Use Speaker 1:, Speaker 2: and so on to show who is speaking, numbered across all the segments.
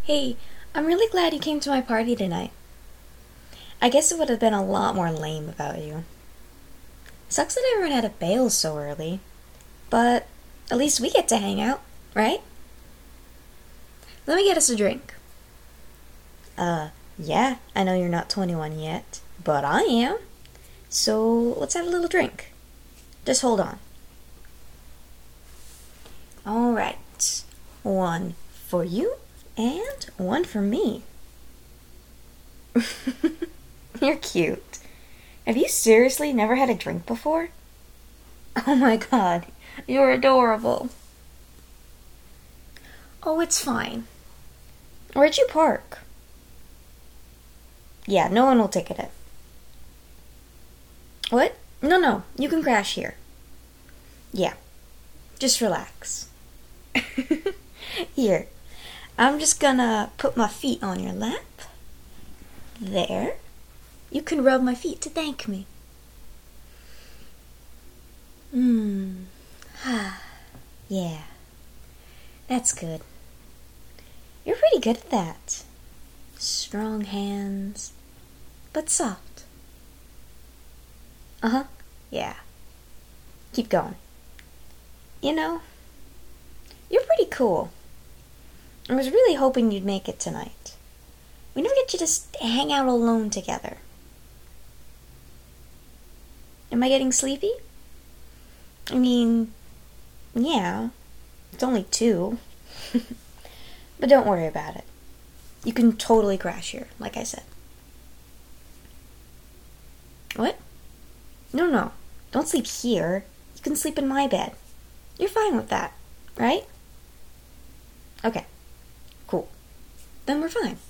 Speaker 1: Hey, I'm really glad you came to my party tonight. I guess it would have been a lot more lame without you. Sucks that everyone had to bail so early, but at least we get to hang out, right? Let me get us a drink. Yeah, I know you're not 21 yet, but I am. So let's have a little drink. Just hold on. Alright. One for you and one for me. You're cute. Have you seriously never had a drink before? Oh my god, you're adorable. Oh, it's fine. Where'd you park? Yeah, no one will ticket it. What? No, you can crash here. Yeah, just relax. Here, I'm just gonna put my feet on your lap. There. You can rub my feet to thank me. Yeah. That's good. You're pretty good at that. Strong hands, but soft. Uh-huh. Yeah. Keep going. You know, you're pretty cool. I was really hoping you'd make it tonight. We never get to just hang out alone together. Am I getting sleepy? I mean, yeah, it's only 2. But don't worry about it. You can totally crash here, like I said. What? No. Don't sleep here. You can sleep in my bed. You're fine with that, right? Okay, cool. Then we're fine.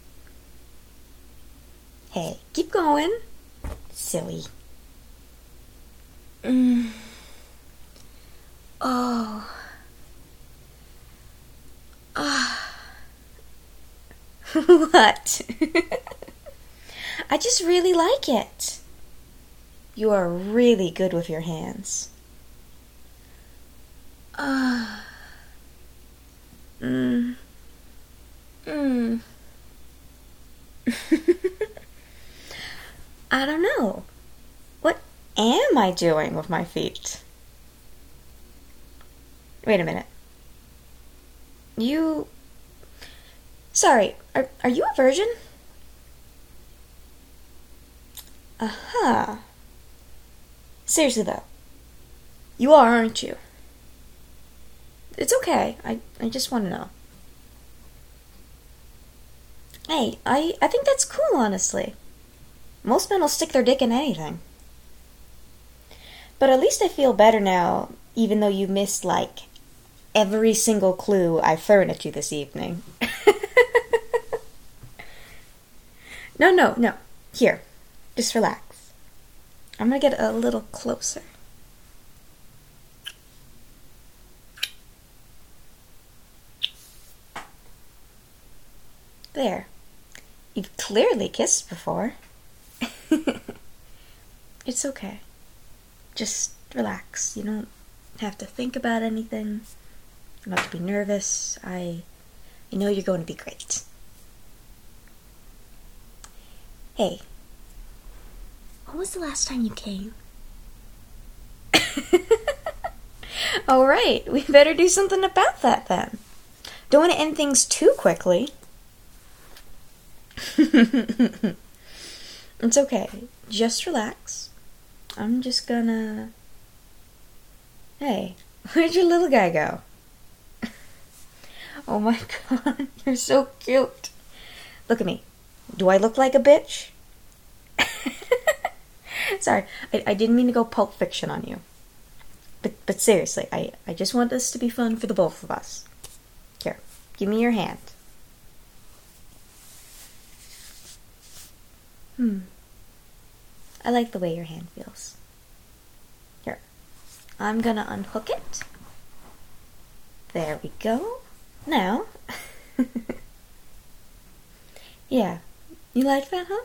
Speaker 1: Hey, keep going. Silly. Oh. What? I just really like it. You are really good with your hands. I don't know. What am I doing with my feet? Wait a minute. Sorry, are you a virgin? Uh-huh. Seriously though. You are, aren't you? It's okay. I just want to know. Hey, I think that's cool, honestly. Most men will stick their dick in anything. But at least I feel better now, even though you missed, like, every single clue I've thrown at you this evening. No. Here, just relax. I'm gonna get a little closer. There. You've clearly kissed before. It's okay. Just relax. You don't have to think about anything. You don't have to be nervous. I know you're going to be great. Hey, when was the last time you came? Alright, we better do something about that then. Don't want to end things too quickly. It's okay. Just relax. I'm just gonna... Hey, where'd your little guy go? Oh my god, you're so cute. Look at me. Do I look like a bitch? Sorry, I didn't mean to go Pulp Fiction on you. But seriously, I just want this to be fun for the both of us. Here, give me your hand. I like the way your hand feels. Here, I'm gonna unhook it. There we go. Now, yeah, you like that, huh?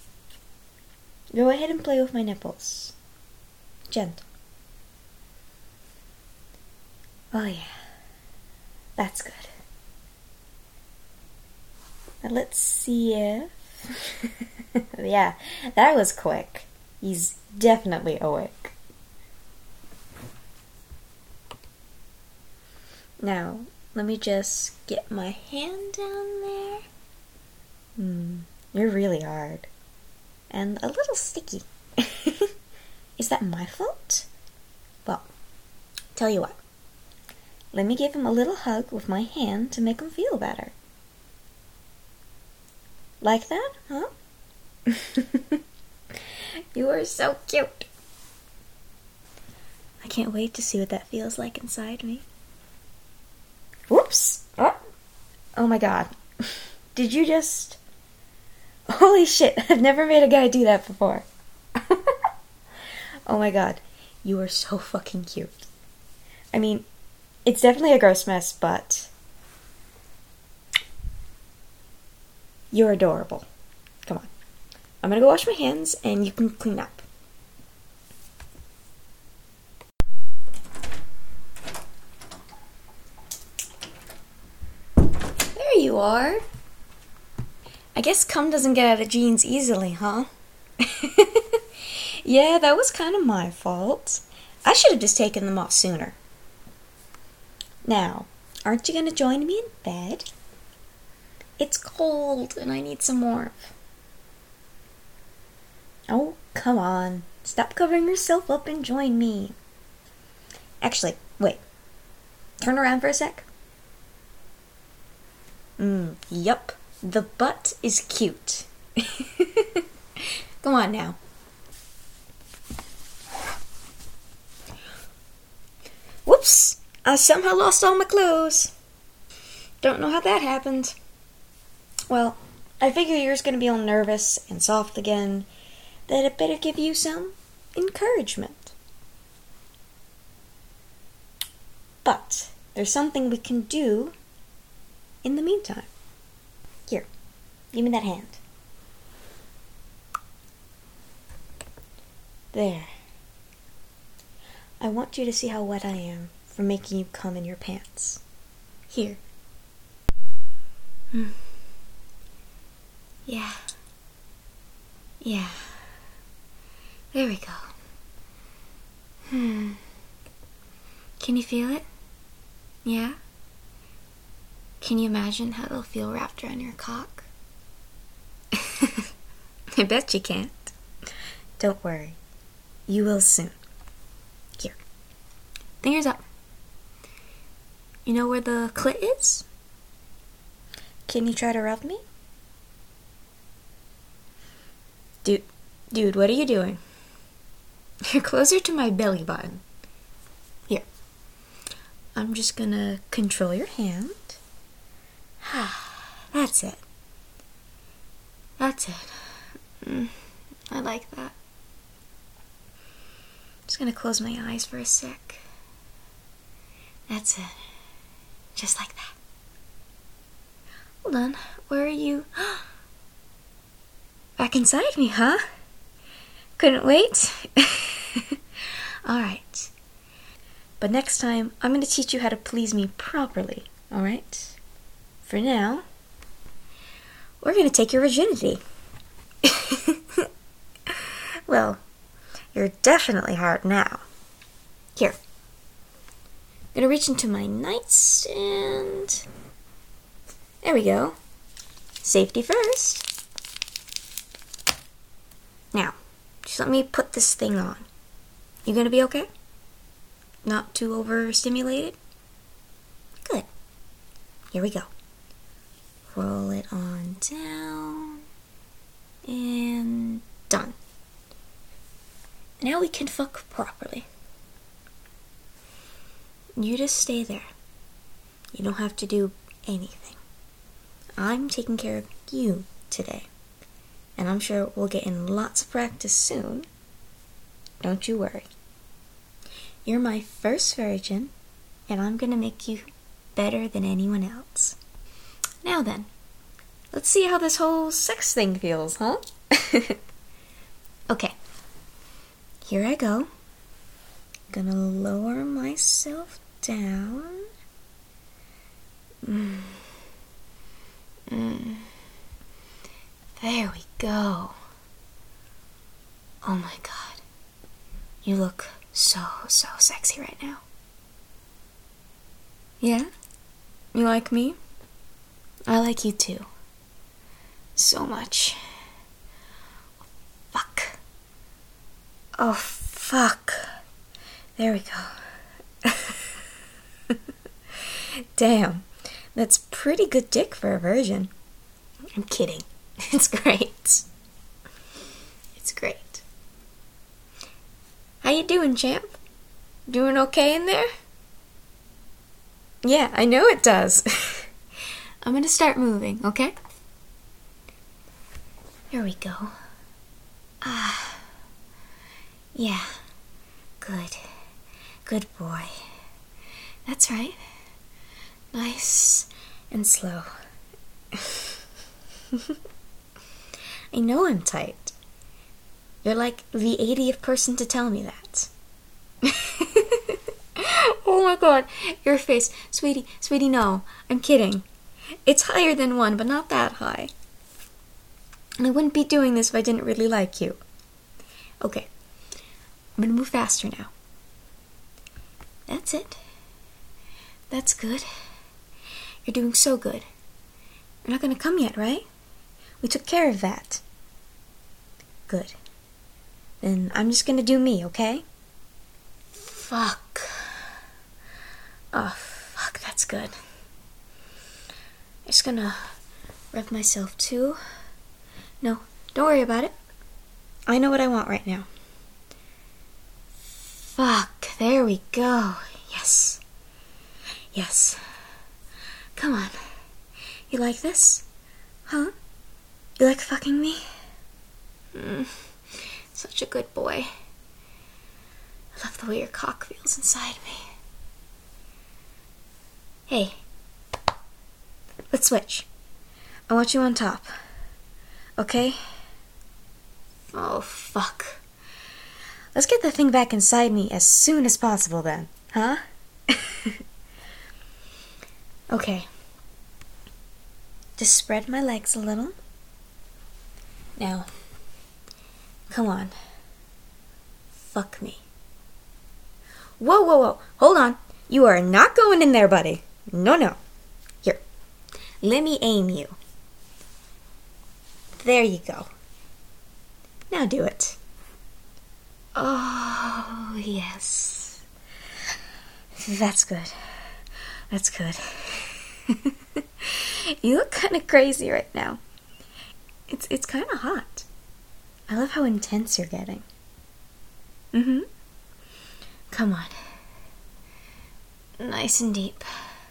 Speaker 1: Go ahead and play with my nipples. Gentle. Oh yeah, that's good. Let's see if... Yeah, that was quick. He's definitely awake. Now, let me just get my hand down there. You're really hard. And a little sticky. Is that my fault? Well, tell you what. Let me give him a little hug with my hand to make him feel better. Like that, huh? You are so cute. I can't wait to see what that feels like inside me. Whoops! Oh my god. Did you just... Holy shit, I've never made a guy do that before. Oh my god. You are so fucking cute. I mean, it's definitely a gross mess, but... You're adorable. Come on. I'm gonna go wash my hands and you can clean up. There you are. I guess cum doesn't get out of jeans easily, huh? Yeah, that was kind of my fault. I should have just taken them off sooner. Now, aren't you gonna join me in bed? It's cold and I need some warmth. Oh, come on. Stop covering yourself up and join me. Actually, wait. Turn around for a sec. Yup. The butt is cute. Come on now. Whoops! I somehow lost all my clothes. Don't know how that happened. Well, I figure you're just gonna be all nervous and soft again. That I'd better give you some encouragement. But there's something we can do in the meantime. Here, give me that hand. There. I want you to see how wet I am for making you cum in your pants. Here. Yeah. Yeah. There we go. Can you feel it? Yeah? Can you imagine how it'll feel wrapped around your cock? I bet you can't. Don't worry. You will soon. Here. Fingers up. You know where the clit is? Can you try to rub me? Dude, what are you doing? You're closer to my belly button. Here. I'm just gonna control your hand. That's it. That's it. I like that. Just gonna close my eyes for a sec. That's it. Just like that. Hold on. Where are you? Back inside me, huh? Couldn't wait? Alright. But next time, I'm going to teach you how to please me properly, alright? For now, we're going to take your virginity. Well, you're definitely hard now. Here. I'm going to reach into my nightstand. There we go. Safety first. Now, just let me put this thing on. You gonna be okay? Not too overstimulated? Good. Here we go. Roll it on down. And done. Now we can fuck properly. You just stay there. You don't have to do anything. I'm taking care of you today. And I'm sure we'll get in lots of practice soon. Don't you worry. You're my first virgin, and I'm gonna make you better than anyone else. Now then, let's see how this whole sex thing feels, huh? Okay. Here I go. Gonna lower myself down. go. Oh my god. You look so sexy right now. Yeah? You like me? I like you too. So much. Fuck. Oh, fuck. There we go. Damn. That's pretty good dick for a virgin. I'm kidding. It's great. It's great. How you doing, champ? Doing okay in there? Yeah, I know it does. I'm gonna start moving, okay? Here we go. Yeah. Good. Good boy. That's right. Nice and slow. I know I'm tight. You're like the 80th person to tell me that. Oh my god, your face. Sweetie, no. I'm kidding. It's higher than 1, but not that high. And I wouldn't be doing this if I didn't really like you. Okay. I'm gonna move faster now. That's it. That's good. You're doing so good. You're not gonna come yet, right? We took care of that. Good. Then I'm just gonna do me, okay? Fuck. Oh, fuck, that's good. I'm just gonna rev myself too. No, don't worry about it. I know what I want right now. Fuck, there we go. Yes. Yes. Come on. You like this? Huh? You like fucking me? Such a good boy. I love the way your cock feels inside me. Hey. Let's switch. I want you on top. Okay? Oh, fuck. Let's get the thing back inside me as soon as possible then, huh? Okay. Just spread my legs a little. Now, come on. Fuck me. Whoa. Hold on. You are not going in there, buddy. No. Here. Let me aim you. There you go. Now do it. Oh, yes. That's good. That's good. You look kind of crazy right now. It's kind of hot. I love how intense you're getting. Come on. Nice and deep.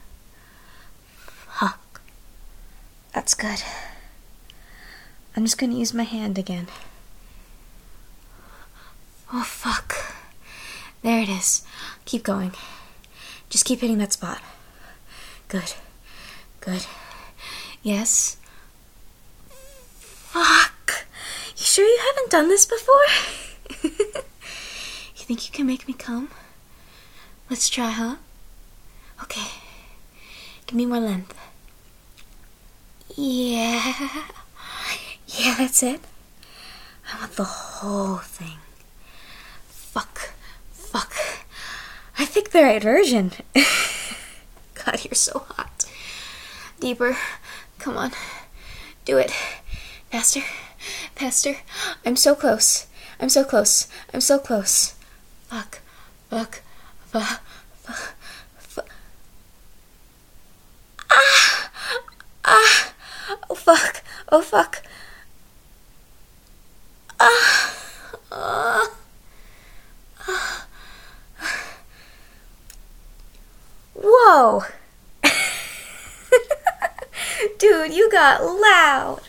Speaker 1: Fuck. That's good. I'm just gonna use my hand again. Oh, fuck. There it is. Keep going. Just keep hitting that spot. Good. Yes. Fuck. You sure you haven't done this before? You think you can make me come? Let's try, huh? Okay. Give me more length. Yeah, that's it. I want the whole thing. Fuck. I picked the right version. God, you're so hot. Deeper. Come on. Do it. Faster. I'm so close. Fuck. Oh, fuck. Whoa. Dude, you got loud.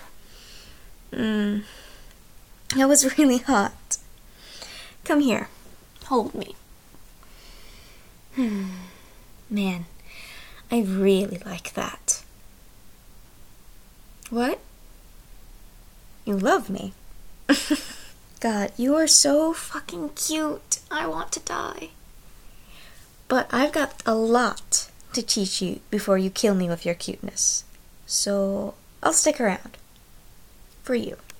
Speaker 1: That was really hot. Come here. Hold me. Man, I really like that. What? You love me? God, you are so fucking cute. I want to die. But I've got a lot to teach you before you kill me with your cuteness. So I'll stick around. For you.